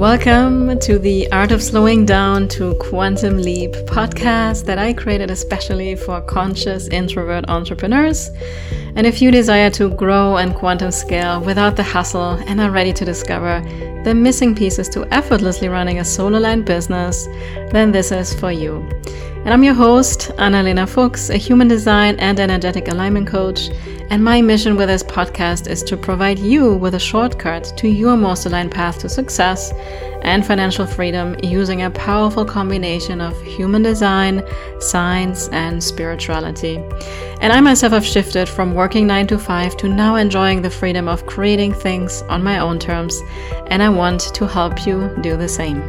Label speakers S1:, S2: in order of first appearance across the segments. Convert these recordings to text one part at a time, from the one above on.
S1: Welcome to the Art of Slowing Down to Quantum Leap podcast that I created especially for conscious introvert entrepreneurs. And if you desire to grow and quantum scale without the hustle and are ready to discover the missing pieces to effortlessly running a solo-line business, then this is for you. And I'm your host, Annalena Fuchs, a human design and energetic alignment coach. And my mission with this podcast is to provide you with a shortcut to your most aligned path to success and financial freedom using a powerful combination of human design, science, and spirituality. And I myself have shifted from working 9 to 5 to now enjoying the freedom of creating things on my own terms. And I want to help you do the same.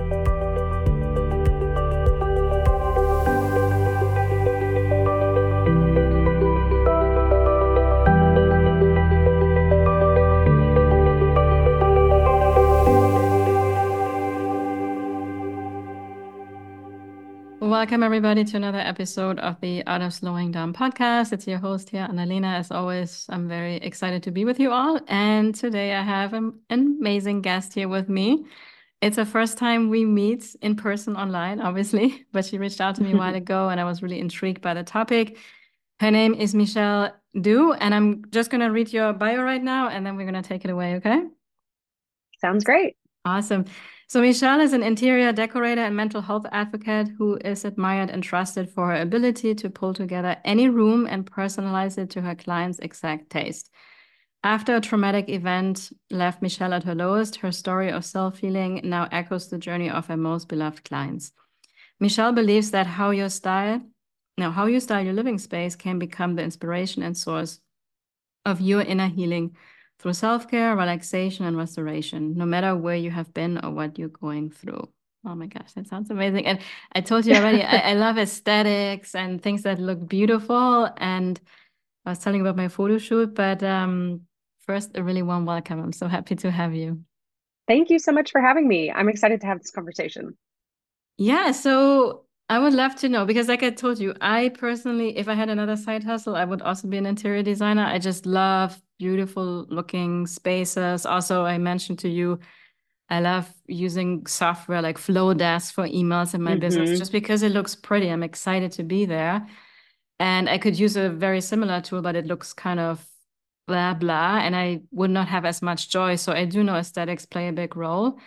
S1: Welcome everybody to another episode of the Art of Slowing Down podcast. It's your host here, Annalena. As always, I'm very excited to be with you all. And today I have an amazing guest here with me. It's the first time we meet in person online, obviously, but she reached out to me a while ago and I was really intrigued by the topic. Her name is Michelle Du, and I'm just going to read your bio right now and then we're going to take it away, okay?
S2: Sounds great.
S1: Awesome. So Michelle is an interior decorator and mental health advocate who is admired and trusted for her ability to pull together any room and personalize it to her client's exact taste. After a traumatic event left Michelle at her lowest, her story of self-healing now echoes the journey of her most beloved clients. Michelle believes that how you style your living space can become the inspiration and source of your inner healing through self-care, relaxation, and restoration, no matter where you have been or what you're going through. Oh my gosh, that sounds amazing. And I told you already, I love aesthetics and things that look beautiful. And I was telling you about my photo shoot, but first, a really warm welcome. I'm so happy to have you.
S2: Thank you so much for having me. I'm excited to have this conversation.
S1: Yeah, so I would love to know, because like I told you, I personally, if I had another side hustle, I would also be an interior designer. I just love beautiful looking spaces. Also, I mentioned to you, I love using software like Flowdesk for emails in my business just because it looks pretty. I'm excited to be there. And I could use a very similar tool, but it looks kind of blah, blah, and I would not have as much joy. So I do know aesthetics play a big role.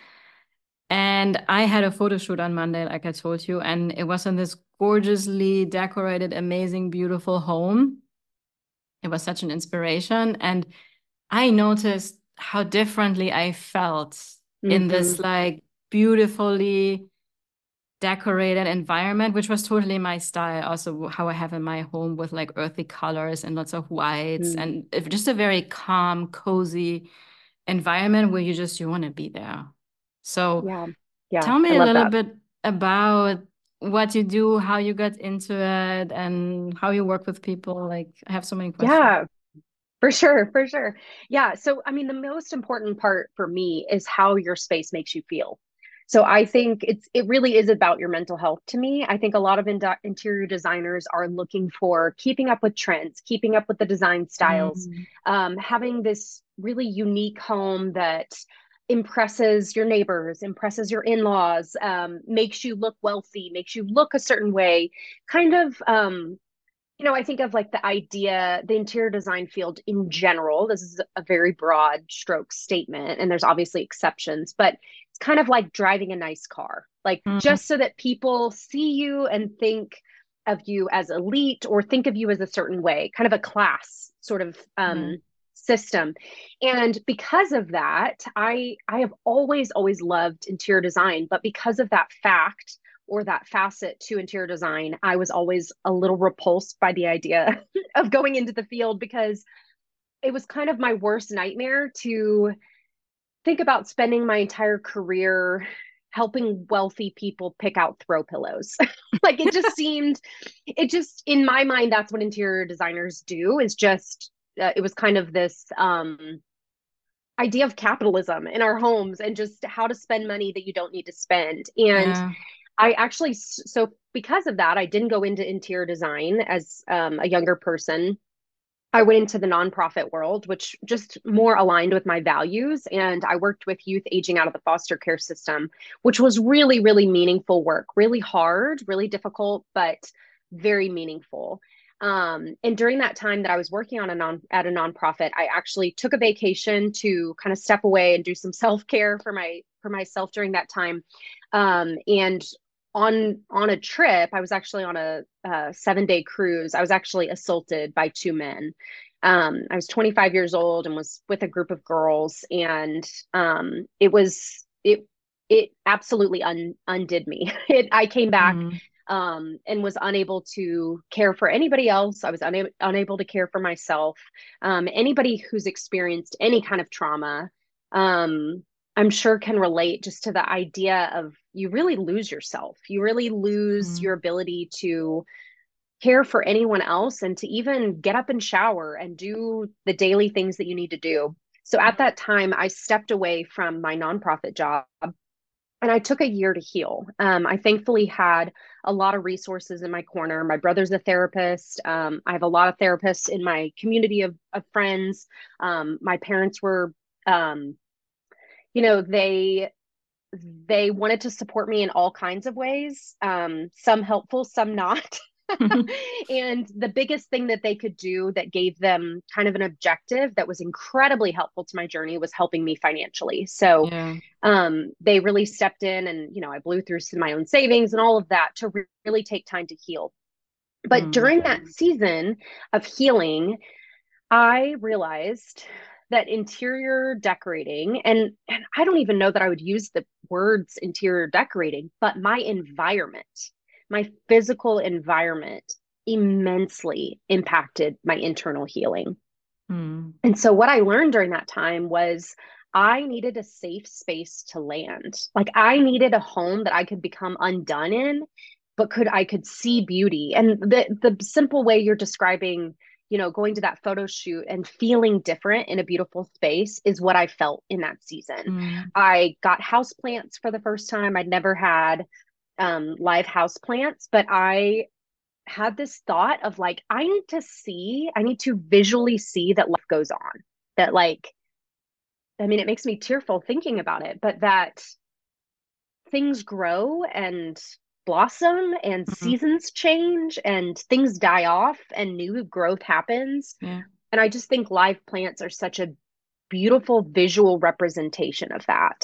S1: And I had a photo shoot on Monday, like I told you, and it was in this gorgeously decorated, amazing, beautiful home. It was such an inspiration. And I noticed how differently I felt in this like beautifully decorated environment, which was totally my style. Also, how I have in my home with like earthy colors and lots of whites and just a very calm, cozy environment where you want to be there. So
S2: Yeah,
S1: tell me
S2: I
S1: a
S2: love
S1: little
S2: that.
S1: bit about what you do, how you got into it, and how you work with people. Like, I have so many questions.
S2: Yeah, for sure, for sure. Yeah, so I mean, the most important part for me is how your space makes you feel. So I think it really is about your mental health to me. I think a lot of interior designers are looking for keeping up with trends, keeping up with the design styles,
S1: Mm,
S2: having this really unique home that impresses your neighbors, impresses your in-laws, makes you look wealthy, makes you look a certain way, kind of I think of like the interior design field in general. This is a very broad stroke statement, and there's obviously exceptions, but it's kind of like driving a nice car, like
S1: mm,
S2: just so that people see you and think of you as elite or think of you as a certain way, kind of a class sort of
S1: yeah.
S2: system. And because of that, I have always loved interior design, but because of that fact or that facet to interior design, I was always a little repulsed by the idea of going into the field because it was kind of my worst nightmare to think about spending my entire career helping wealthy people pick out throw pillows. Like it just in my mind, that's what interior designers do is just, it was kind of this idea of capitalism in our homes and just how to spend money that you don't need to spend. And
S1: Yeah.
S2: I actually, so because of that, I didn't go into interior design as a younger person. I went into the nonprofit world, which just more aligned with my values. And I worked with youth aging out of the foster care system, which was really, really meaningful work, really hard, really difficult, but very meaningful. And during that time that I was working on at a nonprofit, I actually took a vacation to kind of step away and do some self care for myself during that time. And on a trip, I was actually on a 7 day cruise. I was actually assaulted by two men. I was 25 years old and was with a group of girls, and it absolutely undid me. I came back
S1: Mm.
S2: and was unable to care for anybody else. I was unable to care for myself. Anybody who's experienced any kind of trauma, I'm sure can relate just to the idea of you really lose yourself. You really lose
S1: Mm.
S2: your ability to care for anyone else and to even get up and shower and do the daily things that you need to do. So at that time, I stepped away from my nonprofit job and I took a year to heal. I thankfully had a lot of resources in my corner. My brother's a therapist. I have a lot of therapists in my community of friends. My parents were, um, you know, they wanted to support me in all kinds of ways, some helpful, some not. And the biggest thing that they could do that gave them kind of an objective that was incredibly helpful to my journey was helping me financially. So
S1: Yeah.
S2: they really stepped in, and I blew through some of my own savings and all of that to really take time to heal. But
S1: Mm.
S2: during that season of healing, I realized that interior decorating, and I don't even know that I would use the words interior decorating, but my environment, my physical environment immensely impacted my internal healing.
S1: Mm.
S2: And so what I learned during that time was I needed a safe space to land. Like I needed a home that I could become undone in, but I could see beauty. And the simple way you're describing, going to that photo shoot and feeling different in a beautiful space is what I felt in that season.
S1: Mm.
S2: I got house plants for the first time. I'd never had live house plants, but I had this thought of like, I need to visually see that life goes on. That, like, I mean, it makes me tearful thinking about it, but that things grow and blossom and
S1: Mm.
S2: seasons change and things die off and new growth happens.
S1: Yeah.
S2: And I just think live plants are such a beautiful visual representation of that.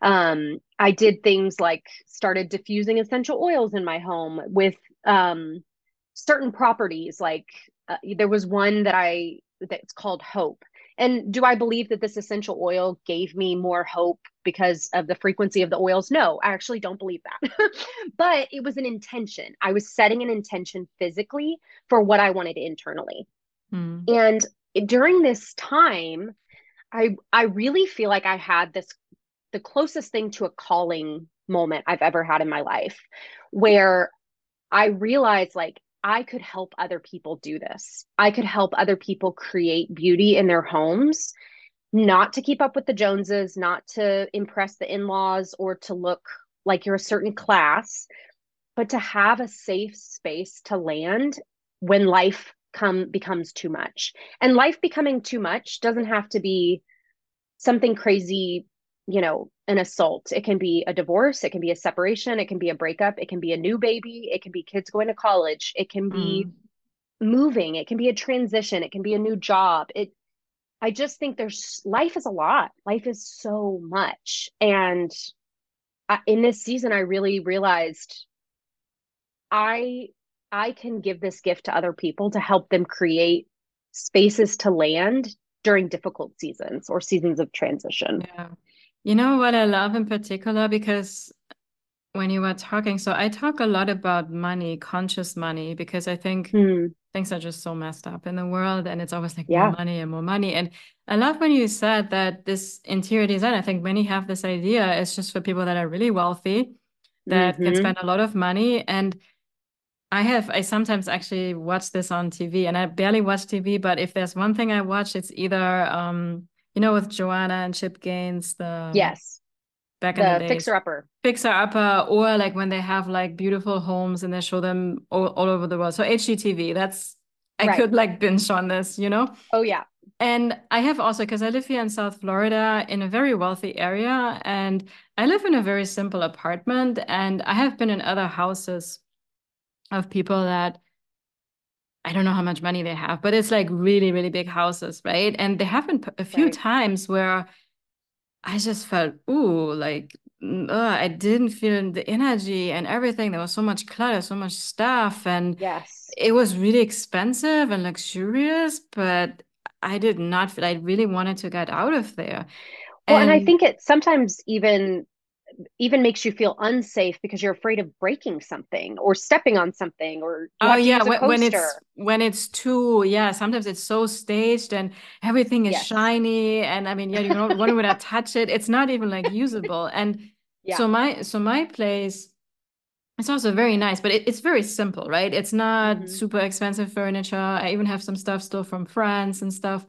S2: I did things like started diffusing essential oils in my home with certain properties. Like there was one that's called Hope. And do I believe that this essential oil gave me more hope because of the frequency of the oils? No, I actually don't believe that. But it was an intention. I was setting an intention physically for what I wanted internally.
S1: Mm.
S2: And during this time, I really feel like I had the closest thing to a calling moment I've ever had in my life, where I realized like I could help other people do this. I could help other people create beauty in their homes, not to keep up with the Joneses, not to impress the in-laws or to look like you're a certain class, but to have a safe space to land when life come becomes too much. And life becoming too much doesn't have to be something crazy, an assault. It can be a divorce, it can be a separation, it can be a breakup, it can be a new baby, it can be kids going to college, it can be
S1: Mm.
S2: moving, it can be a transition, it can be a new job. I just think there's life is a lot. Life is so much. And in this season I really realized I I can give this gift to other people to help them create spaces to land during difficult seasons or seasons of transition.
S1: Yeah. You know what I love in particular? Because when you were talking, so I talk a lot about money, conscious money, because I think
S2: Hmm.
S1: things are just so messed up in the world and it's always like more
S2: Yeah.
S1: money and more money. And I love when you said that this interior design, I think many have this idea, it's just for people that are really wealthy, that can
S2: Hmm.
S1: spend a lot of money. And I sometimes actually watch this on TV and I barely watch TV, but if there's one thing I watch, it's either, with Joanna and Chip Gaines, the
S2: Yes.
S1: back in the
S2: The
S1: days,
S2: fixer upper.
S1: Fixer Upper, or like when they have like beautiful homes and they show them all over the world. So HGTV, that's I
S2: Right.
S1: could like binge on this, you know?
S2: Oh yeah.
S1: And I have also, because I live here in South Florida in a very wealthy area, and I live in a very simple apartment, and I have been in other houses of people that I don't know how much money they have, but it's like really, really big houses, right? And there have been a few
S2: Right.
S1: times where I just felt, ooh, like I didn't feel the energy and everything. There was so much clutter, so much stuff, and
S2: Yes.
S1: it was really expensive and luxurious, but I did not feel I really wanted to get out of there.
S2: Well, and I
S1: And
S2: think it sometimes even makes you feel unsafe because you're afraid of breaking something or stepping on something, or you
S1: oh
S2: have to
S1: yeah,
S2: use a coaster.
S1: when it's too, yeah, sometimes it's so staged and everything is
S2: Yes.
S1: shiny, and I mean, yeah, you don't want to touch it. It's not even like usable. And
S2: Yeah.
S1: so my place, it's also very nice, but it's very simple, right? It's not
S2: Hmm.
S1: super expensive furniture. I even have some stuff still from France and stuff.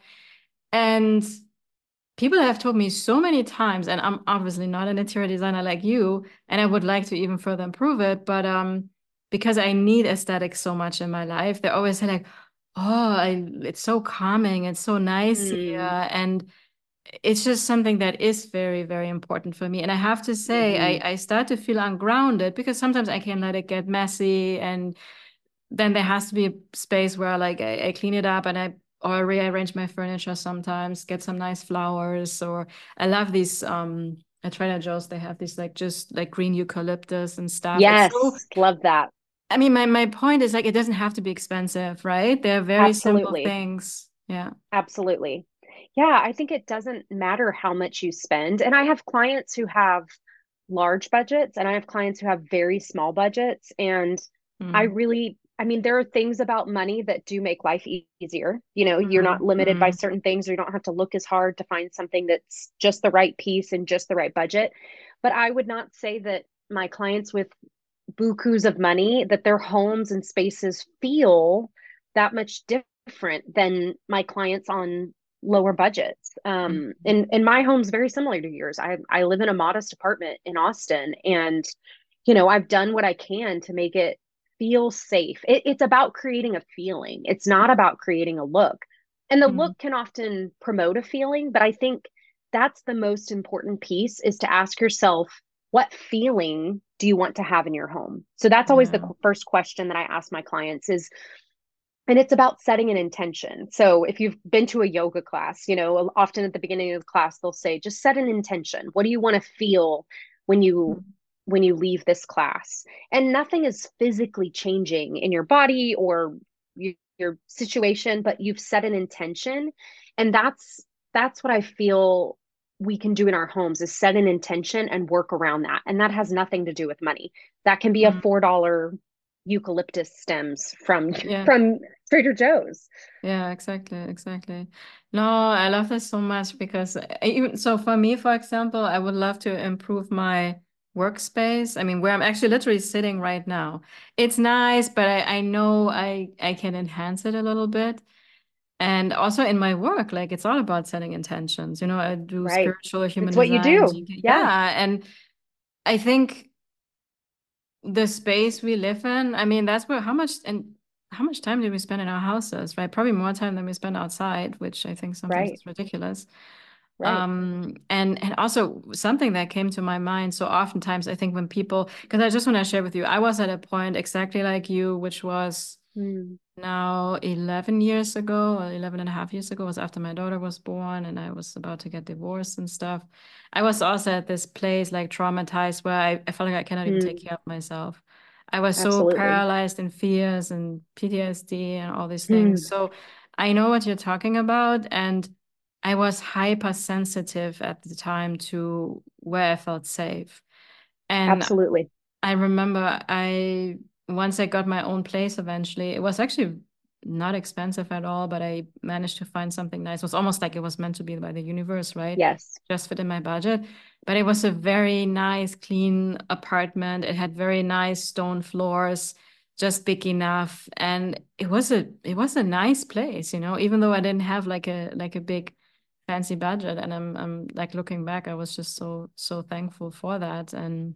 S1: And people have told me so many times, and I'm obviously not an interior designer like you, and I would like to even further improve it, but because I need aesthetics so much in my life, they always say like, "Oh, it's so calming, it's so nice here,"
S2: Mm.
S1: and it's just something that is very, very important for me. And I have to say,
S2: Hmm.
S1: I start to feel ungrounded because sometimes I can let it get messy, and then there has to be a space where like I clean it up and I or rearrange my furniture sometimes, get some nice flowers, or I love these at Trader Joe's they have these like just like green eucalyptus and stuff. It's so
S2: Yes, love that.
S1: I mean my point is like it doesn't have to be expensive, right? They're very simple
S2: Absolutely.
S1: things. Yeah.
S2: Absolutely. Yeah, I think it doesn't matter how much you spend. And I have clients who have large budgets and I have clients who have very small budgets. And
S1: Mm.
S2: I mean, there are things about money that do make life easier. You know, you're not
S1: Mm.
S2: limited by
S1: Mm.
S2: certain things, or you don't have to look as hard to find something that's just the right piece and just the right budget. But I would not say that my clients with bukus of money, that their homes and spaces feel that much different than my clients on lower budgets.
S1: Mm.
S2: And my home's very similar to yours. I live in a modest apartment in Austin, and you know, I've done what I can to make it feel safe. It's about creating a feeling. It's not about creating a look. And the
S1: Mm.
S2: look can often promote a feeling, but I think that's the most important piece, is to ask yourself, what feeling do you want to have in your home? So that's always the
S1: Yeah.
S2: first question that I ask my clients is, and it's about setting an intention. So if you've been to a yoga class, you know, often at the beginning of the class, they'll say, just set an intention. What do you want to feel when you leave this class? And nothing is physically changing in your body or your situation, but you've set an intention. And that's what I feel we can do in our homes, is set an intention and work around that. And that has nothing to do with money. That can be a
S1: Mm.
S2: $4 eucalyptus stems from
S1: Yeah.
S2: from Trader Joe's.
S1: Yeah, exactly, exactly. No, I love this so much because even so for me, for example, I would love to improve my workspace. I mean, where I'm actually literally sitting right now. It's nice, but I know I can enhance it a little bit. And also in my work, like it's all about setting intentions. You know, I do
S2: Right.
S1: spiritual human
S2: It's what you
S1: design,
S2: do.
S1: GK.
S2: Yeah.
S1: Yeah, and I think the space we live in, I mean, that's where how much time do we spend in our houses, right? Probably more time than we spend outside, which I think sometimes
S2: Right.
S1: is ridiculous.
S2: Right.
S1: And also something that came to my mind. So oftentimes I think when people, because I just want to share with you, I was at a point exactly like you, which was
S2: Mm.
S1: now 11 years ago, or 11 and a half years ago, was after my daughter was born and I was about to get divorced and stuff. I was also at this place like traumatized where I felt like I cannot even take
S2: Mm.
S1: care of myself. I was so
S2: Absolutely.
S1: paralyzed in fears and PTSD and all these things.
S2: Mm.
S1: So I know what you're talking about. And I was hypersensitive at the time to where I felt safe. And
S2: Absolutely.
S1: I remember once I got my own place eventually, it was actually not expensive at all, but I managed to find something nice. It was almost like it was meant to be by the universe, right?
S2: Yes.
S1: Just fit in my budget. But it was a very nice, clean apartment. It had very nice stone floors, just big enough. And it was a nice place, you know, even though I didn't have like a big fancy budget. And I'm like looking back, I was just so thankful for that. And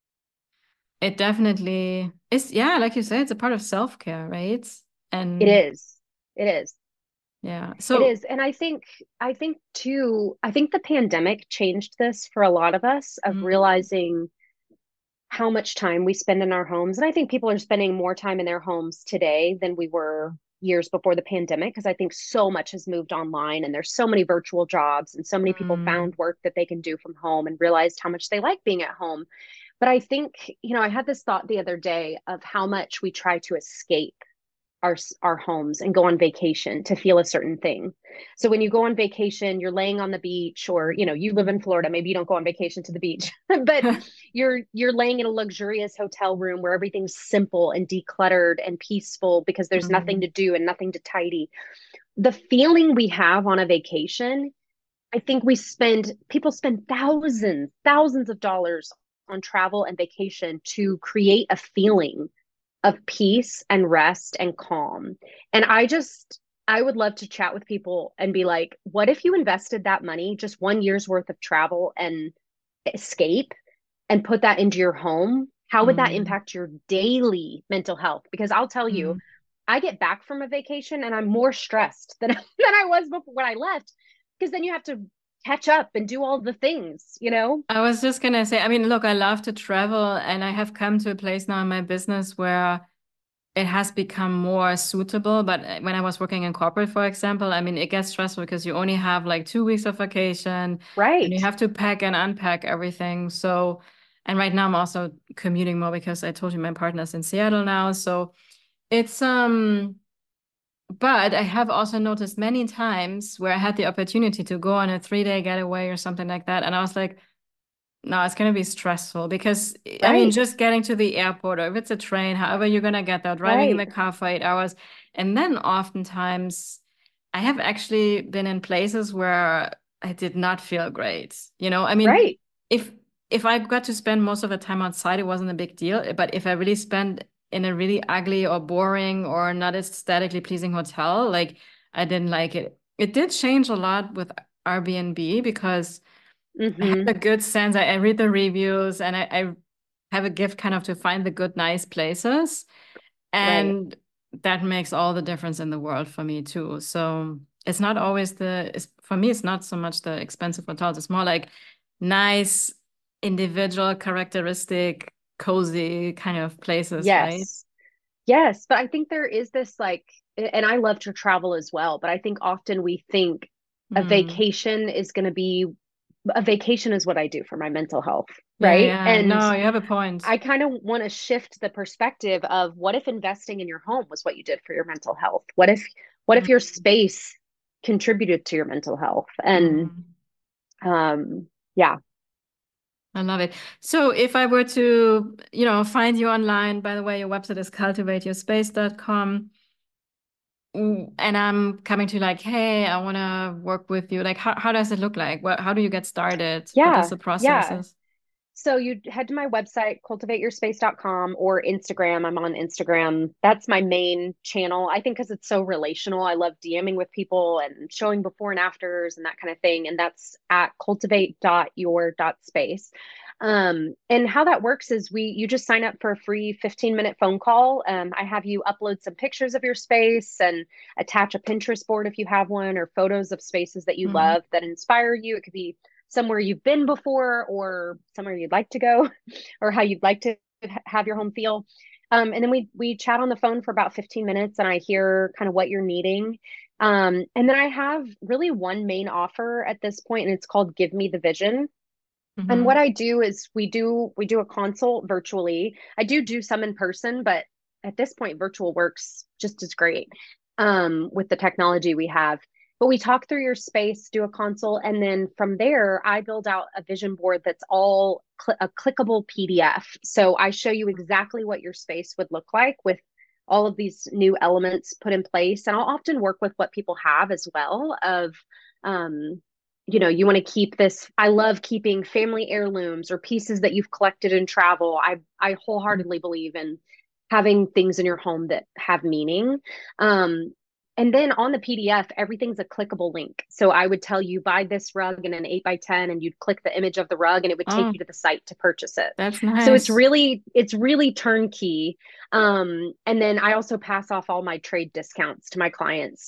S1: it definitely is, yeah, like you said, it's a part of self-care, right?
S2: It
S1: And
S2: is. It is.
S1: Yeah.
S2: It
S1: So,
S2: is. And I think too, I think the pandemic changed this for a lot of us of
S1: mm,
S2: realizing how much time we spend in our homes. And I think people are spending more time in their homes today than we were years before the pandemic, because I think so much has moved online and there's so many virtual jobs and so many people
S1: mm,
S2: found work that they can do from home and realized how much they like being at home. But I think, I had this thought the other day of how much we try to escape our homes and go on vacation to feel a certain thing. So when you go on vacation, you're laying on the beach, or you live in Florida, maybe you don't go on vacation to the beach, but you're laying in a luxurious hotel room where everything's simple and decluttered and peaceful because there's nothing
S1: mm,
S2: to do and nothing to tidy. The feeling we have on a vacation, I think people spend thousands of dollars on travel and vacation to create a feeling of peace and rest and calm. And I would love to chat with people and be like, what if you invested that money, just 1 year's worth of travel and escape, and put that into your home? How would that
S1: mm,
S2: impact your daily mental health? Because I'll tell you,
S1: mm.
S2: I get back from a vacation and I'm more stressed than than I was before when I left, because then you have to catch up and do all the things, you know?
S1: I was just gonna say, I mean, look, I love to travel, and I have come to a place now in my business where it has become more suitable. But when I was working in corporate, for example, I mean, it gets stressful because you only have like 2 weeks of vacation and you
S2: Right.
S1: have to pack and unpack everything. So, and right now I'm also commuting more because I told you my partner's in Seattle now. So it's, but I have also noticed many times where I had the opportunity to go on a 3-day getaway or something like that. And I was like, no, it's going to be stressful because, I mean,
S2: Right.
S1: just getting to the airport, or if it's a train, however you're going to get there, driving in
S2: Right.
S1: the car for 8 hours. And then oftentimes I have actually been in places where I did not feel great. I mean,
S2: Right.
S1: if if I got to spend most of the time outside, it wasn't a big deal. But if I really spent in a really ugly or boring or not aesthetically pleasing hotel, like I didn't like it. It did change a lot with Airbnb because I have
S2: Mm-hmm.
S1: a good sense. I read the reviews, and I have a gift kind of to find the good, nice places.
S2: Right.
S1: And that makes all the difference in the world for me too. So it's not always for me, it's not so much the expensive hotels. It's more like nice, individual, characteristic, cozy kind of places, right?
S2: Yes. Yes. But I think there is this like, and I love to travel as well, but I think often we think a
S1: Hmm.
S2: vacation is going to be a vacation is what I do for my mental health.
S1: Yeah,
S2: Right.
S1: yeah.
S2: And
S1: No, you have a point.
S2: I kind of want to shift the perspective of what if investing in your home was what you did for your mental health? What if your
S1: Mm,
S2: space contributed to your mental health? And
S1: mm.
S2: yeah.
S1: I love it. So if I were to, find you online, by the way, your website is cultivateyourspace.com, and I'm coming to like, hey, I want to work with you. Like, how does it look like? How do you get started? What is
S2: Yeah.
S1: the process
S2: Yeah.
S1: is?
S2: So you head to my website, cultivateyourspace.com, or Instagram. I'm on Instagram. That's my main channel. I think because it's so relational. I love DMing with people and showing before and afters and that kind of thing. And that's at cultivate.your.space. And how that works is you just sign up for a free 15-minute phone call. I have you upload some pictures of your space and attach a Pinterest board if you have one, or photos of spaces that you
S1: Mm,
S2: love that inspire you. It could be somewhere you've been before or somewhere you'd like to go or how you'd like to have your home feel. And then we chat on the phone for about 15 minutes and I hear kind of what you're needing. And then I have really one main offer at this point, and it's called Give Me the Vision. And what
S1: hmm
S2: I do is we do a consult virtually. I do some in person, but at this point, virtual works just as great with the technology we have. But we talk through your space, do a consult, and then from there, I build out a vision board that's all a clickable PDF. So I show you exactly what your space would look like with all of these new elements put in place. And I'll often work with what people have as well of um, you want to keep this. I love keeping family heirlooms or pieces that you've collected in travel. I wholeheartedly believe in having things in your home that have meaning. um And then on the PDF, everything's a clickable link. So I would tell you buy this rug in an 8 by 10, and you'd click the image of the rug and it would take
S1: Oh,
S2: you to the site to purchase it.
S1: that's
S2: So
S1: nice.
S2: it's really turnkey. And then I also pass off all my trade discounts to my clients.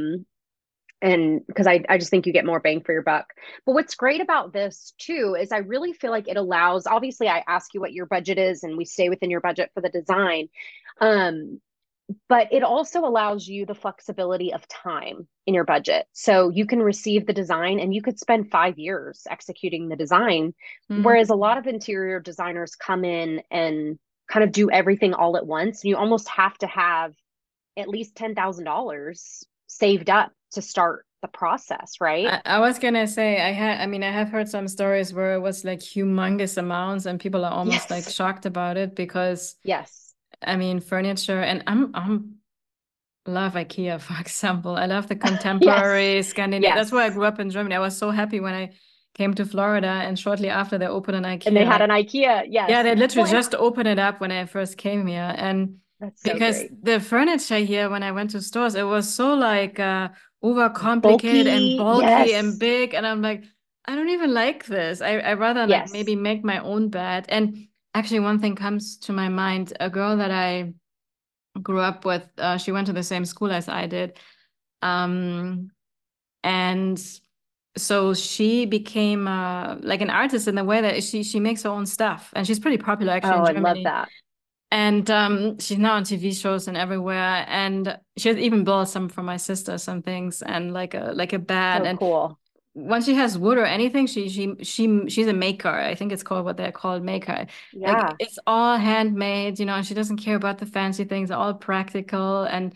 S2: And because I just think you get more bang for your buck. But what's great about this too is I really feel like it allows, obviously I ask you what your budget is and we stay within your budget for the design. Um, but it also allows you the flexibility of time in your budget. So you can receive the design and you could spend 5 years executing the design. Whereas a
S1: Mm.
S2: lot of interior designers come in and kind of do everything all at once. You almost have to have at least $10,000 saved up to start the process, right?
S1: I was gonna say I mean I have heard some stories where it was like humongous amounts and people are almost like
S2: Yes.
S1: shocked about it because
S2: Yes.
S1: I mean furniture and I'm love IKEA for example. I love the
S2: Yes.
S1: contemporary Scandinavian. That's why I
S2: Yes.
S1: grew up in Germany. I was so happy when I came to Florida and shortly after they opened an
S2: And they
S1: IKEA.
S2: had
S1: Like
S2: an IKEA.
S1: yeah,
S2: Yes.
S1: they literally
S2: Well, and
S1: just opened it up when I first came here. And
S2: that's so
S1: because
S2: great.
S1: the furniture here, when I went to stores, it was so like overcomplicated and
S2: Bulky.
S1: bulky and
S2: Yes.
S1: big. And I'm like, I don't even like this. I rather like
S2: Yes.
S1: maybe make my own bed. And actually, one thing comes to my mind. A girl that I grew up with, she went to the same school as I did. Um, and so she became like an artist in the way that she makes her own stuff. And she's pretty popular actually
S2: Oh,
S1: in
S2: I love
S1: Germany.
S2: that.
S1: And she's now on TV shows and everywhere. And she has even built some for my sister, some things, and like a bed.
S2: So
S1: And
S2: cool.
S1: once she has wood or anything, she's a maker. I think it's called what they're called maker. Like
S2: Yeah.
S1: it's all handmade, you know, and she doesn't care about the fancy things, all practical. And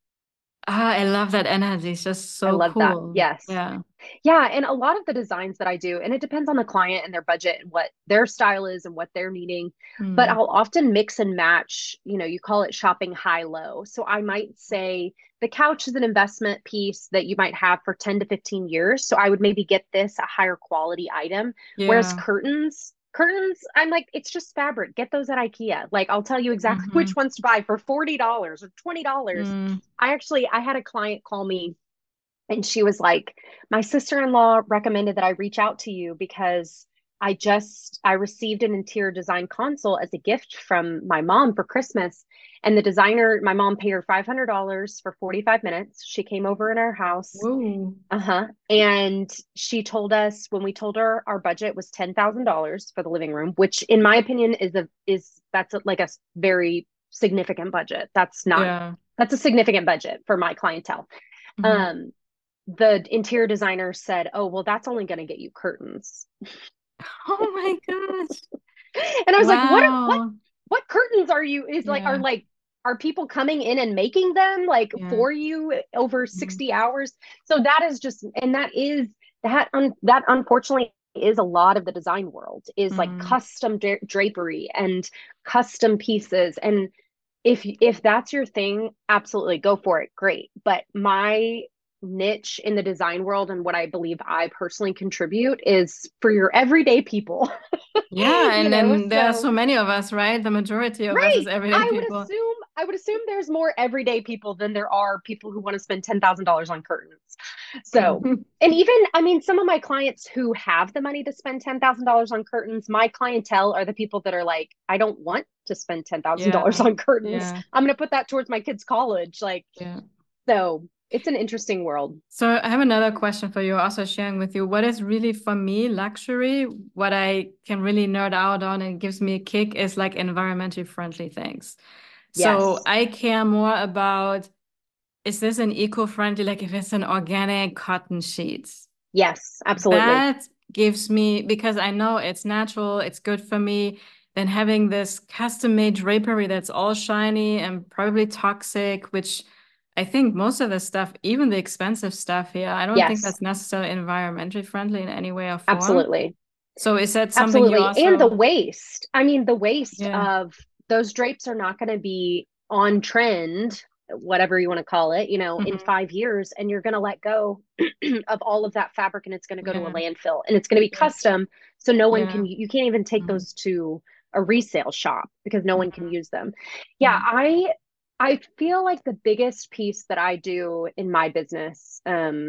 S1: I love that energy. It's just
S2: I
S1: so
S2: love that.
S1: cool.
S2: Yes.
S1: Yeah.
S2: Yeah. And a lot of the designs that I do, and it depends on the client and their budget and what their style is and what they're needing. But
S1: Mm.
S2: I'll often mix and match, you call it shopping high low. So I might say the couch is an investment piece that you might have for 10 to 15 years. So I would maybe get this a higher quality item. Whereas
S1: Yeah.
S2: curtains, I'm like, it's just fabric. Get those at IKEA. Like I'll tell you exactly
S1: Hmm.
S2: which ones to buy for $40 or $20.
S1: Mm.
S2: I had a client call me and she was like, my sister-in-law recommended that I reach out to you because I received an interior design consult as a gift from my mom for Christmas. And the designer, my mom paid her $500 for 45 minutes. She came over in our house.
S1: Whoa.
S2: Uh-huh. And she told us when we told her our budget was $10,000 for the living room, which in my opinion like a very significant budget.
S1: Yeah.
S2: That's a significant budget for my clientele.
S1: Hmm.
S2: Um, the interior designer said, "Oh, well, that's only going to get you curtains."
S1: Oh my gosh.
S2: And I was like,
S1: Wow.
S2: what curtains are you is like
S1: Yeah.
S2: are people coming in and making them like
S1: Yeah.
S2: for you over
S1: Mhm.
S2: 60 hours?" So that is just and that unfortunately is a lot of the design world is like
S1: Mm.
S2: custom drapery and custom pieces. And if that's your thing, absolutely go for it. Great. But my niche in the design world and what I believe I personally contribute is for your everyday people.
S1: Yeah,
S2: you
S1: and
S2: know,
S1: then there are
S2: so
S1: so many of us, right? The majority of us
S2: right.
S1: is everyday people.
S2: I would assume there's more everyday people than there are people who want to spend $10,000 on curtains. So, and even I mean some of my clients who have the money to spend $10,000 on curtains, my clientele are the people that are like, I don't want to spend $10,000
S1: Yeah.
S2: on curtains.
S1: Yeah.
S2: I'm going to put that towards my kids' college. Like,
S1: Yeah.
S2: so it's an interesting world.
S1: So I have another question for you, also sharing with you what is really for me luxury, what I can really nerd out on and gives me a kick is like environmentally friendly things. So
S2: Yes.
S1: I care more about is this an eco-friendly, like if it's an organic cotton sheet?
S2: Yes, absolutely.
S1: That gives me, because I know it's natural, it's good for me, than having this custom-made drapery that's all shiny and probably toxic, which I think most of the stuff, even the expensive stuff here, I don't think
S2: Yes,
S1: that's necessarily environmentally friendly in any way or form.
S2: absolutely.
S1: So is that something you
S2: Absolutely. And the
S1: also,
S2: waste. I mean, the waste
S1: yeah.
S2: of those drapes are not going to be on trend, whatever you want to call it, in
S1: Mhm.
S2: 5 years. And you're going to let go of all of that fabric and it's going to go to a
S1: Yeah,
S2: landfill and it's going to be
S1: yeah,
S2: custom. So
S1: yeah.
S2: you can't even take
S1: Mhm.
S2: those to a resale shop because no one can
S1: Mhm.
S2: use them. Yeah,
S1: Mhm.
S2: I feel like the biggest piece that I do in my business,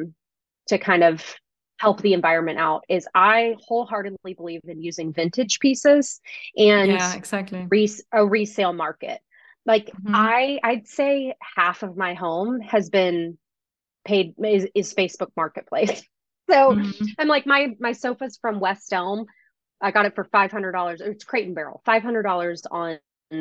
S2: to kind of help the environment out is I wholeheartedly believe in using vintage pieces and
S1: Yeah, exactly.
S2: a resale market. Like
S1: Hmm.
S2: I'd say half of my home has been paid is Facebook Marketplace. So
S1: Hmm.
S2: I'm like my sofa's from West Elm. I got it for $500. It's Crate and Barrel, $500 on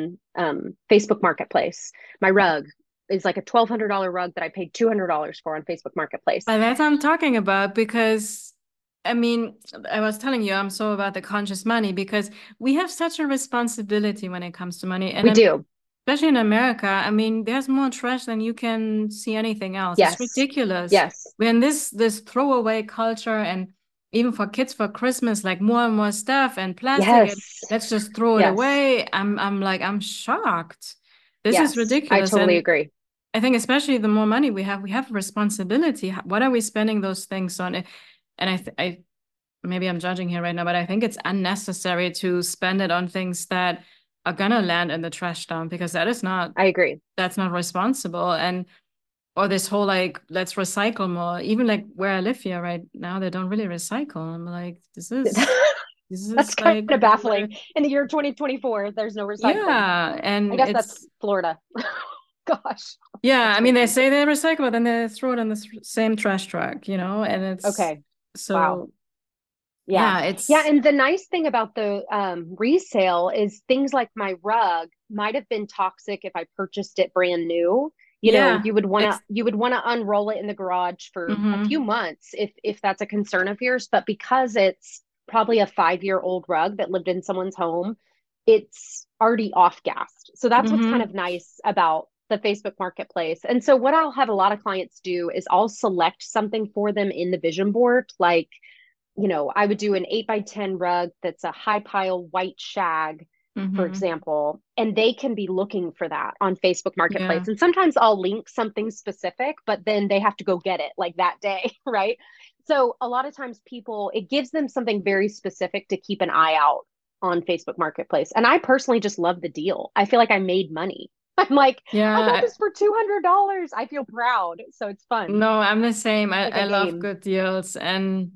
S2: Facebook Marketplace. My rug is like a $1,200 rug that I paid $200 for on Facebook Marketplace.
S1: But that's what I'm talking about because, I mean, I was telling you, I'm so about the conscious money because we have such a responsibility when it comes to money. And
S2: We
S1: I mean,
S2: do.
S1: especially in America, I mean, there's more trash than you can see anything else. It's
S2: Yes.
S1: ridiculous.
S2: Yes.
S1: We're in this throwaway culture, and even for kids for Christmas, like more and more stuff and plastic, and
S2: Yes.
S1: let's just throw it
S2: Yes.
S1: away. I'm like, I'm shocked. This is
S2: Yes. I
S1: ridiculous.
S2: totally
S1: And
S2: agree.
S1: I think especially the more money we have a responsibility. What are we spending those things on? And I maybe I'm judging here right now, but I think it's unnecessary to spend it on things that are gonna land in the trash dump because
S2: I agree.
S1: that's not responsible. And or this whole like let's recycle more. Even like where I live here right now, they don't really recycle. I'm like, this
S2: That's
S1: is
S2: kind
S1: like
S2: of
S1: what
S2: baffling. In the year 2024, there's no recycling.
S1: yeah,
S2: I
S1: and
S2: guess that's
S1: it's
S2: Florida. Gosh,
S1: yeah,
S2: that's
S1: I mean, they
S2: crazy.
S1: say they recycle, but then they throw it in the same trash truck, and it's
S2: Okay. Wow.
S1: so,
S2: Yeah.
S1: yeah,
S2: Yeah.
S1: it's,
S2: And the nice thing about the resale is things like my rug might have been toxic if I purchased it brand new. You know,
S1: yeah, it's,
S2: you would want to unroll it in the garage for a few
S1: mm-hmm,
S2: months if that's a concern of yours. But because it's probably a 5 year old rug that lived in someone's home, it's already off gassed. So that's what's kind
S1: mm-hmm,
S2: of nice about the Facebook Marketplace. And so what I'll have a lot of clients do is I'll select something for them in the vision board, like I would do an 8 by 10 rug that's a high pile white shag, for
S1: mm-hmm,
S2: example, and they can be looking for that on Facebook Marketplace.
S1: yeah,
S2: And sometimes I'll link something specific, but then they have to go get it like that day, right? So a lot of times it gives them something very specific to keep an eye out on Facebook Marketplace. And I personally just love the deal. I feel like I made money. I'm like, I got
S1: yeah.
S2: this for $200. I feel proud. So it's fun,
S1: No, I'm the same.
S2: like a
S1: I love
S2: game.
S1: good deals and,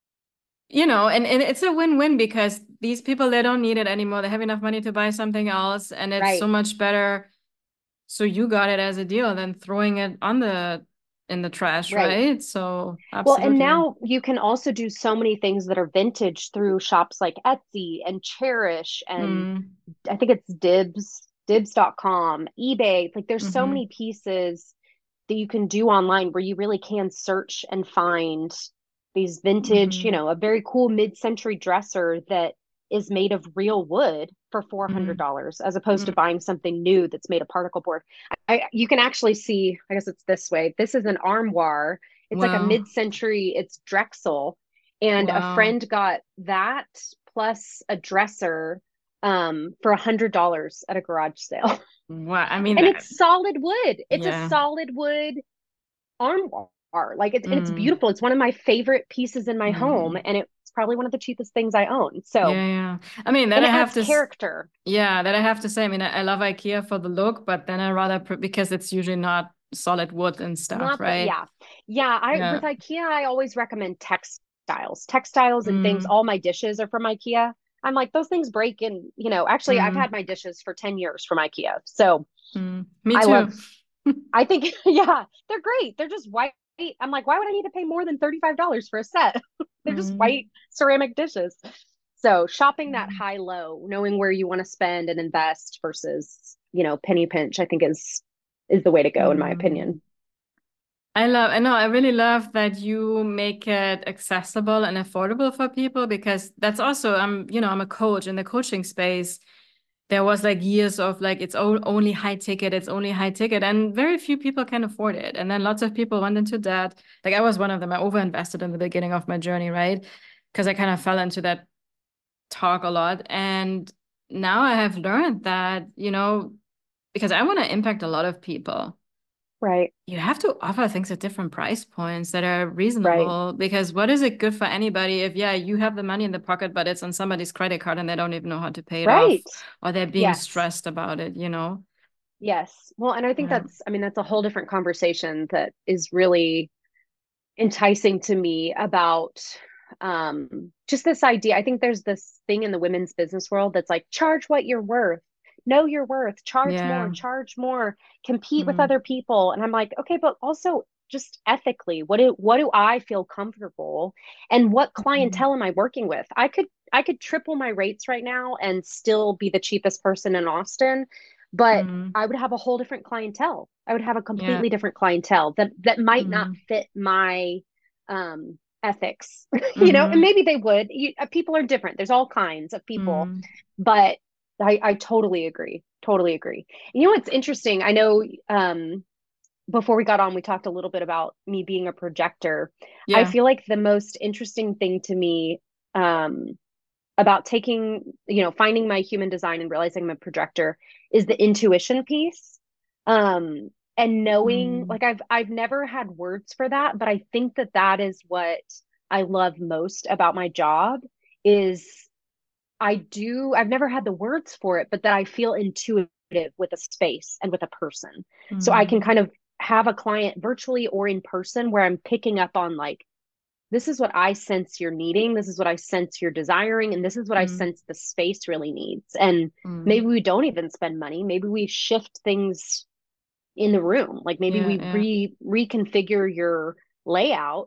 S1: and it's a win-win because these people, they don't need it anymore. They have enough money to buy something else and it's so
S2: Right.
S1: much better. So you got it as a deal than throwing it in the trash,
S2: Right.
S1: right? So
S2: Well, and
S1: absolutely.
S2: now you can also do so many things that are vintage through shops like Etsy and Cherish and
S1: Mm,
S2: I think it's dibs.com, eBay. Like there's so
S1: mm-hmm.
S2: many pieces that you can do online where you really can search and find these vintage,
S1: Mm-hmm.
S2: a very cool mid-century dresser that is made of real wood for $400 as opposed to
S1: Mm-hmm.
S2: buying something new that's made of particle board. You can actually see, I guess it's this way. This is an armoire. It's like a
S1: Wow.
S2: mid-century, it's Drexel. And a
S1: Wow.
S2: friend got that plus a dresser for $100 at a garage sale.
S1: Wow. I mean,
S2: And it's solid wood. It's a
S1: yeah.
S2: solid wood armoire. Like it's
S1: Mm,
S2: beautiful. It's one of my favorite pieces in my home,
S1: mm.
S2: and it's probably one of the cheapest things I own. So,
S1: Yeah, yeah. I mean, that
S2: and
S1: I
S2: it
S1: have
S2: adds
S1: to,
S2: character.
S1: yeah, that I have to say. I mean, I love IKEA for the look, but then I rather, because it's usually not solid wood and stuff,
S2: Not the
S1: right?
S2: Yeah. Yeah, I with
S1: Yeah.
S2: IKEA I always recommend textiles. Textiles and things.
S1: Mm,
S2: All my dishes are from IKEA. I'm like those things break in, actually I've had
S1: mm,
S2: my dishes for 10 years from IKEA. So,
S1: Me
S2: I love
S1: too.
S2: I think yeah, they're great. They're just white. I'm like, why would I need to pay more than $35 for a set? They're just
S1: Mm.
S2: white ceramic dishes. So shopping that high low, knowing where you want to spend and invest versus, penny pinch, I think is the way to go in my
S1: Mm.
S2: opinion.
S1: I know, I really love that you make it accessible and affordable for people because that's also, I'm a coach in the coaching space. There was like years of like, only high ticket, it's only high ticket, and very few people can afford it. And then lots of people went into debt. Like I was one of them. I overinvested in the beginning of my journey, right? Because I kind of fell into that talk a lot. And now I have learned that, because I want to impact a lot of people,
S2: Right.
S1: you have to offer things at different price points that are
S2: Right.
S1: reasonable because what is it good for anybody if yeah you have the money in the pocket but it's on somebody's credit card and they don't even know how to pay it off
S2: Right.
S1: or they're being
S2: Yes.
S1: stressed about it.
S2: Yes. Well, and I think
S1: Yeah.
S2: that's, I mean, that's a whole different conversation that is really enticing to me about just this idea. I think there's this thing in the women's business world that's like, charge what you're worth, know your worth,
S1: Yeah.
S2: charge more, compete with
S1: Mm,
S2: other people. And I'm like, okay, but also just ethically, what do I feel comfortable and what
S1: mm,
S2: clientele am I working with? I could triple my rates right now and still be the cheapest person in Austin, but
S1: mm.
S2: I would have a whole different clientele. I would have a
S1: Yeah.
S2: completely different clientele that might not
S1: Mm,
S2: fit my ethics, and
S1: mm,
S2: maybe they would. People are different. There's all kinds of people,
S1: mm.
S2: but I totally agree. Totally agree. And you know what's interesting? I know before we got on, we talked a little bit about me being a projector. I
S1: Yeah.
S2: feel like the most interesting thing to me um, about finding my human design and realizing I'm a projector is the intuition piece. And knowing,
S1: Mm,
S2: like I've never had words for that, but I think that is what I love most about my job is I've never had the words for it, but that I feel intuitive with a space and with a person. So I can
S1: mm,
S2: kind of have a client virtually or in person where I'm picking up on like, this is what I sense you're needing. This is what I sense you're desiring. And this is what I
S1: mm,
S2: sense the space really needs. And
S1: mm.
S2: maybe we don't even spend money. Maybe we shift things in the room. Like maybe
S1: Yeah.
S2: we
S1: Yeah.
S2: reconfigure your layout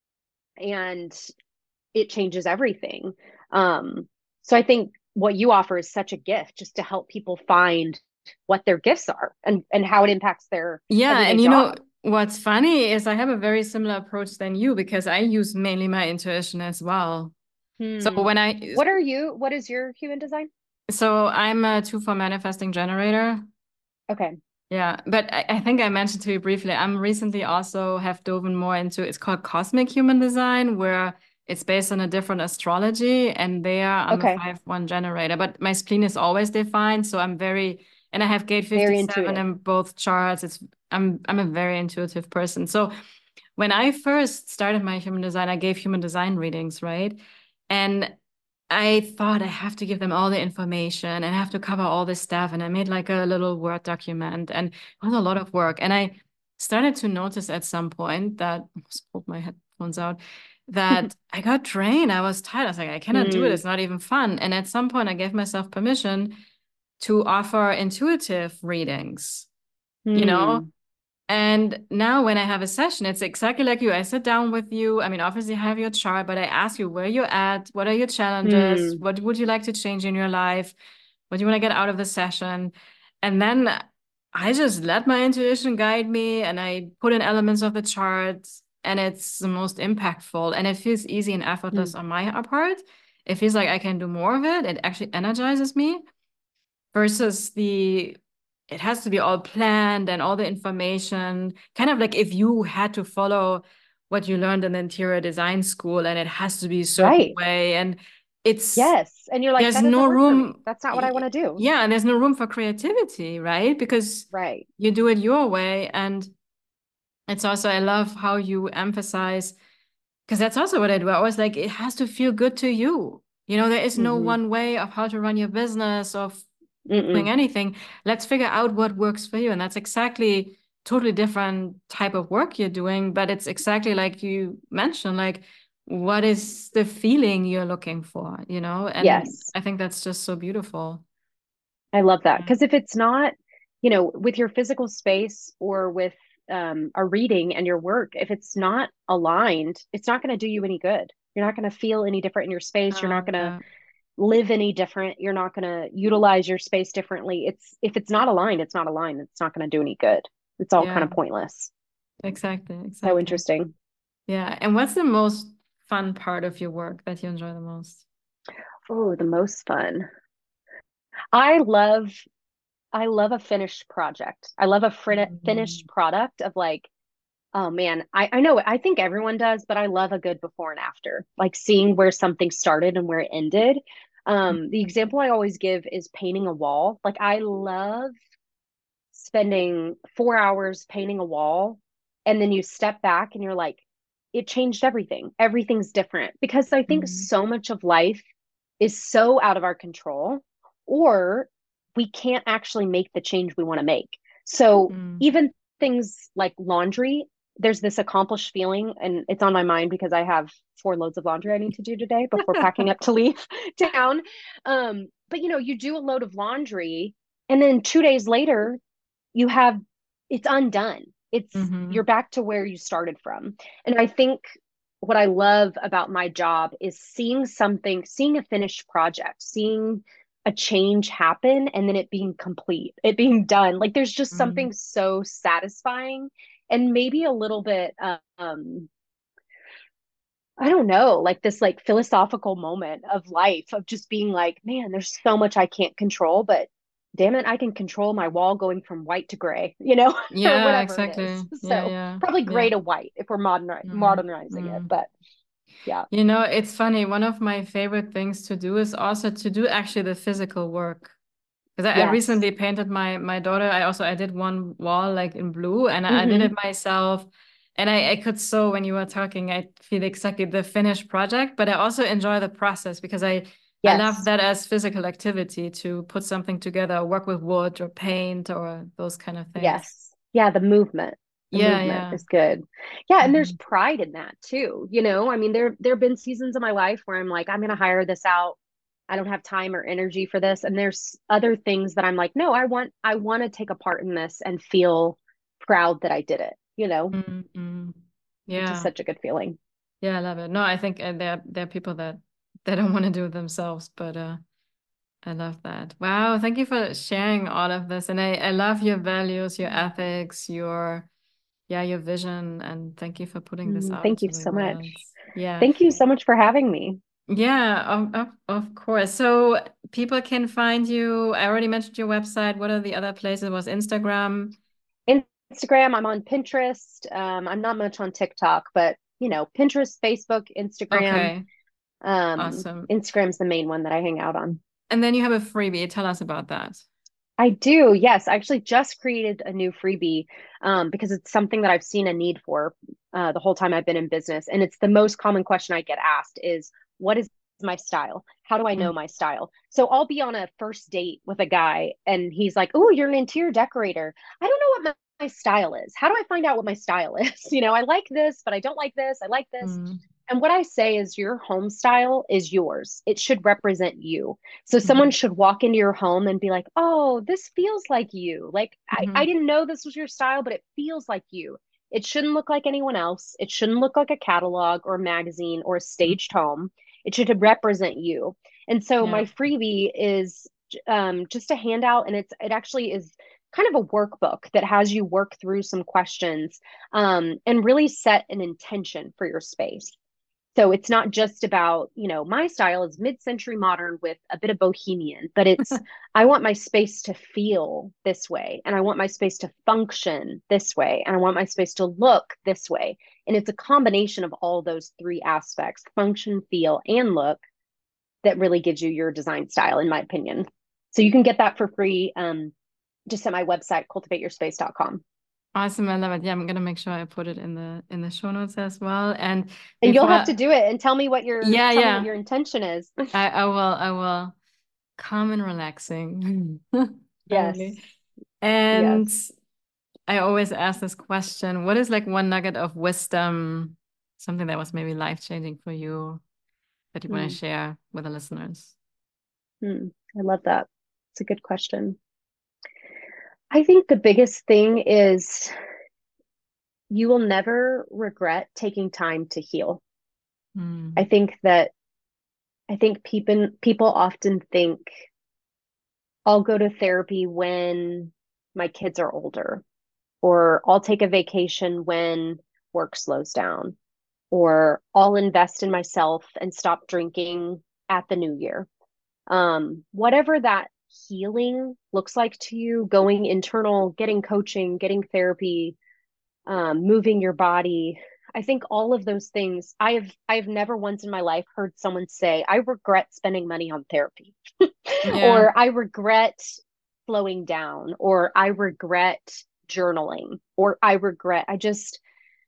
S2: and it changes everything. Um, so I think what you offer is such a gift just to help people find what their gifts are and how it impacts their
S1: Yeah.
S2: everyday
S1: And
S2: job.
S1: what's funny is I have a very similar approach than you because I use mainly my intuition as well. So
S2: Hmm.
S1: when I,
S2: What is your human design?
S1: so I'm a 2 for manifesting generator.
S2: Okay.
S1: Yeah, but I think I mentioned to you briefly, I'm recently also have dove more into it's called cosmic human design, where it's based on a different astrology, and there I'm a
S2: Okay.
S1: 5-1 generator, but my spleen is always defined, so I'm very and I have gate
S2: Very
S1: 57
S2: intuitive.
S1: in both charts. I'm a very intuitive person. So when I first started my human design, I gave human design readings, right? And I thought I have to give them all the information and I have to cover all this stuff. And I made like a little Word document and it was a lot of work. And I started to notice at some point that I almost pulled my headphones out, that I got drained. I was tired. I was like, I cannot do it.
S2: Hmm.
S1: It's not even fun. And at some point, I gave myself permission to offer intuitive readings, you know?
S2: Hmm.
S1: And now when I have a session, it's exactly like you. I sit down with you. I mean, obviously I have your chart, but I ask you where you're at, what are your challenges,
S2: Hmm.
S1: what would you like to change in your life, what do you want to get out of the session? And then I just let my intuition guide me and I put in elements of the chart and it's the most impactful and it feels easy and
S2: Hmm.
S1: effortless on my part. It feels like I can do more of it. It actually energizes me versus the it has to be all planned and all the information kind of like if you had to follow what you learned in interior design school and it has to be a certain
S2: Right.
S1: way and it's
S2: Yes. And you're like,
S1: there's
S2: that doesn't
S1: no
S2: work for me.
S1: room
S2: That's not what I want to do.
S1: yeah and there's no room for creativity, right? Because
S2: Right.
S1: you do it your way. And it's also I love how you emphasize because that's also what I do. I always like it has to feel good to you. There is no
S2: Hmm.
S1: one way of how to run your business, of doing
S2: Mm-mm.
S1: anything. Let's figure out what works for you. And that's exactly totally different type of work you're doing, but it's exactly like you mentioned, like what is the feeling you're looking for? And
S2: Yes.
S1: I think that's just so beautiful.
S2: I love that.
S1: Yeah.
S2: Because if it's not, with your physical space or with a reading and your work, if it's not aligned, it's not going to do you any good. You're not going to feel any different in your space. You're not going to
S1: Yeah.
S2: live any different. You're not going to utilize your space differently. If it's not aligned, it's not aligned. It's not going to do any good. It's all kind
S1: Yeah.
S2: of pointless.
S1: Exactly.
S2: So
S1: Exactly.
S2: interesting.
S1: Yeah. And what's the most fun part of your work that you enjoy the most?
S2: Oh, the most fun. I love I love a finished project. I love a
S1: Mm.
S2: finished product of like, oh man, I know I think everyone does, but I love a good before and after, like seeing where something started and where it ended. The example I always give is painting a wall. Like I love spending 4 hours painting a wall, and then you step back and you're like, it changed everything. Everything's different because I think
S1: Mm.
S2: so much of life is so out of our control, or we can't actually make the change we want to make. So
S1: Mm.
S2: even things like laundry, there's this accomplished feeling, and it's on my mind because I have 4 loads of laundry I need to do today before packing up to leave town. But you do a load of laundry, and then 2 days later, you have it's undone. You're
S1: Hmm.
S2: back to where you started from. And I think what I love about my job is seeing a finished project, seeing a change happen and then it being complete, it being done. Like there's just
S1: Mm.
S2: something so satisfying and maybe a little bit I don't know, like this like philosophical moment of life of just being like, man, there's so much I can't control, but damn it, I can control my wall going from white to gray, or
S1: Yeah,
S2: whatever it is.
S1: exactly. Yeah,
S2: So
S1: yeah,
S2: probably
S1: yeah.
S2: gray to white if we're
S1: Mm.
S2: modernizing it.
S1: Mm.
S2: But yeah.
S1: It's funny. One of my favorite things to do is also to do actually the physical work. Because I
S2: Yes.
S1: recently painted my daughter. I did one wall like in blue, and I did it
S2: Hmm.
S1: myself. And I could so when you were talking, I feel exactly the finished project, but I also enjoy the process because I love
S2: Yes.
S1: that as physical activity to put something together, work with wood or paint or those kind of things.
S2: Yes. Yeah, the movement. The
S1: Yeah,
S2: movement
S1: yeah.
S2: is good. Yeah, and there's
S1: Hmm.
S2: pride in that too. I mean, there have been seasons of my life where I'm like, I'm gonna hire this out. I don't have time or energy for this. And there's other things that I'm like, no, I want to take a part in this and feel proud that I did it,
S1: Hmm.
S2: which is
S1: Yeah.
S2: such a good feeling.
S1: Yeah, I love it. No, I think there are people that they don't want to do it themselves, but I love that. Wow, thank you for sharing all of this. And I love your values, your ethics, your vision, and thank you for putting this out
S2: Thank
S1: into
S2: you
S1: the
S2: so much.
S1: world. Yeah.
S2: Thank you so much for having me.
S1: Yeah, of course. So people can find you. I already mentioned your website. What are the other places? Was Instagram?
S2: Instagram, I'm on Pinterest. I'm not much on TikTok, but Pinterest, Facebook, Instagram.
S1: Okay, awesome.
S2: Instagram's the main one that I hang out on.
S1: And then you have a freebie. Tell us about that.
S2: I do, yes. I actually just created a new freebie because it's something that I've seen a need for the whole time I've been in business. And it's the most common question I get asked is, what is my style? How do I know
S1: Mm,
S2: my style? So I'll be on a first date with a guy and he's like, oh, you're an interior decorator. I don't know what my style is. How do I find out what my style is? I like this, but I don't like this. I like this.
S1: mm,
S2: And what I say is your home style is yours. It should represent you. So someone
S1: mhm,
S2: should walk into your home and be like, oh, this feels like you. Like, I
S1: mhm,
S2: didn't know this was your style, but it feels like you. It shouldn't look like anyone else. It shouldn't look like a catalog or a magazine or a
S1: mm.
S2: staged home. It should represent you. And so
S1: Yeah.
S2: my freebie is just a handout, and it actually is kind of a workbook that has you work through some questions and really set an intention for your space. So it's not just about, my style is mid-century modern with a bit of bohemian, but I want my space to feel this way, and I want my space to function this way, and I want my space to look this way. And it's a combination of all those three aspects, function, feel, and look, that really gives you your design style, in my opinion. So you can get that for free just at my website, cultivateyourspace.com.
S1: Awesome. I love it. Yeah, I'm gonna make sure I put it in the show notes as well. And
S2: And you'll
S1: before,
S2: have to do it and
S1: yeah,
S2: tell me what
S1: yeah,
S2: your intention is.
S1: I will. Calm and relaxing.
S2: Yes.
S1: Finally. And
S2: Yes.
S1: I always ask this question, what is like one nugget of wisdom, something that was maybe life-changing for you that you want to
S2: Hmm.
S1: share with the listeners?
S2: I love that. It's a good question. I think the biggest thing is you will never regret taking time to heal. I
S1: Mm.
S2: think that I think people often think I'll go to therapy when my kids are older, or I'll take a vacation when work slows down, or I'll invest in myself and stop drinking at the new year. Whatever that healing looks like to you, going internal, getting coaching, getting therapy, moving your body. I think all of those things, I've never once in my life heard someone say, I regret spending money on therapy,
S1: Yeah.
S2: or I regret slowing down, or I regret journaling, or I just,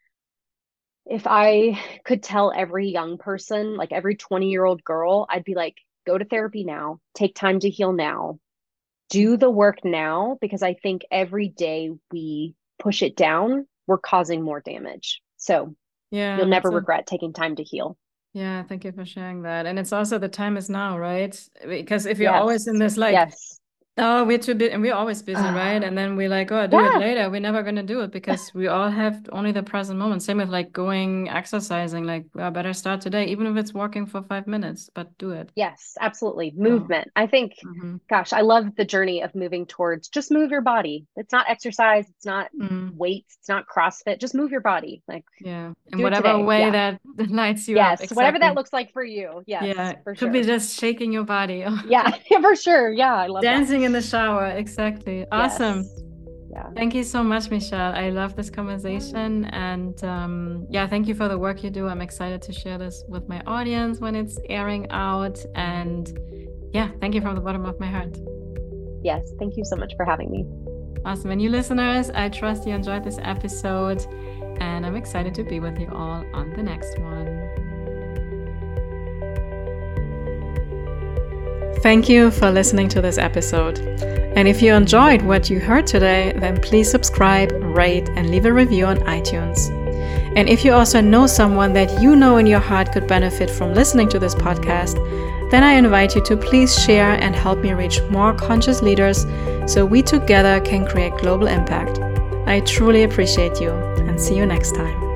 S2: if I could tell every young person, like every 20-year-old girl, I'd be like, go to therapy now, take time to heal now, do the work now, because I think every day we push it down, we're causing more damage. So
S1: Yeah,
S2: you'll never
S1: that's a
S2: regret taking time to heal.
S1: yeah, thank you for sharing that. And it's also the time is now, right? Because if you're always in
S2: Yes.
S1: this like,
S2: Yes.
S1: oh, we're too busy, and we're always busy, right? And then we're like, oh, I'll do it
S2: Yeah.
S1: later. We're never gonna do it because we all have only the present moment. Same with like going exercising, like, well, I better start today, even if it's walking for 5 minutes, but do it.
S2: Yes, absolutely.
S1: So,
S2: Movement. I think,
S1: mhm.
S2: gosh, I love the journey of moving towards just move your body. It's not exercise, it's not
S1: Mm,
S2: weights, it's not CrossFit. Just move your body. Like,
S1: yeah, in
S2: do it
S1: whatever
S2: today.
S1: way
S2: Yeah.
S1: that lights you up,
S2: Yes. Whatever that
S1: exactly.
S2: looks like for you. Yes,
S1: Yeah,
S2: for
S1: could be
S2: sure.
S1: just shaking your body.
S2: Yeah, for sure. Yeah, I love that.
S1: Dancing in the shower, exactly. Awesome.
S2: Yes. Yeah.
S1: Thank you so much, Michelle. I love this conversation. And yeah, thank you for the work you do. I'm excited to share this with my audience when it's airing out. And yeah, thank you from the bottom of my heart.
S2: Yes. Thank you so much for having me.
S1: Awesome. And you listeners, I trust you enjoyed this episode. And I'm excited to be with you all on the next one. Thank you for listening to this episode. And if you enjoyed what you heard today, then please subscribe, rate, and leave a review on iTunes. And if you also know someone that you know in your heart could benefit from listening to this podcast, then I invite you to please share and help me reach more conscious leaders so we together can create global impact. I truly appreciate you, and see you next time.